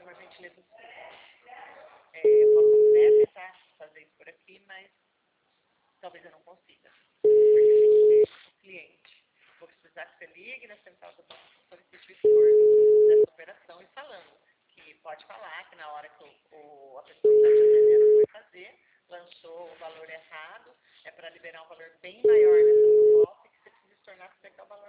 por gentileza sua. Eu posso até tentar fazer isso por aqui, mas talvez eu não consiga. Porque tem que ter o cliente. Vou precisar que você ligue na central do banco, solicite o esforço dessa operação e falando que pode falar que na hora que a pessoa que está te atendendo foi fazer, lançou o valor errado, é para liberar um valor bem maior nessa proposta e que você precisa estornar para pegar o valor